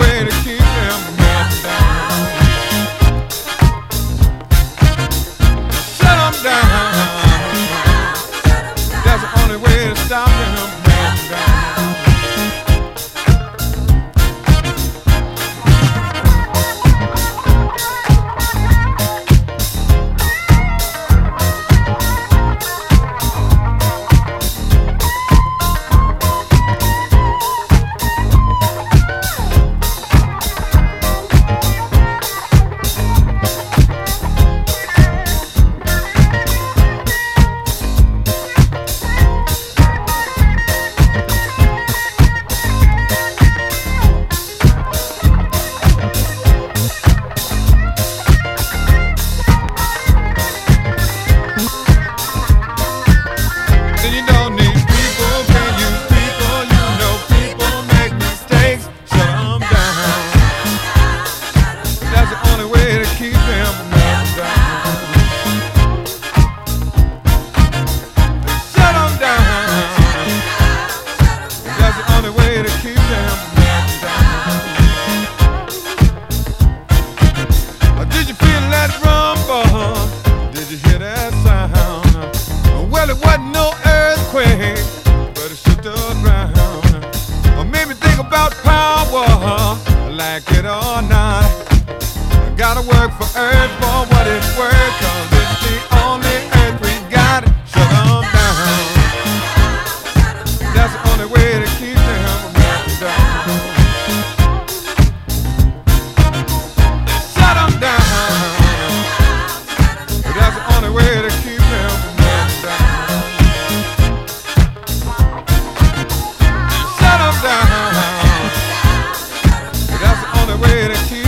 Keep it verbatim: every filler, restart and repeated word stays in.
way to keep them melting down. Shut them down. That's the only way to stop them melting down. Like it or not, gotta work for earth for what it's worth, 'cause it's the only earth we got. Shut them down. That's the only way to keep them melting down. Shut them down. That's the only way to keep them melting down. Shut them down. That's the only way to keep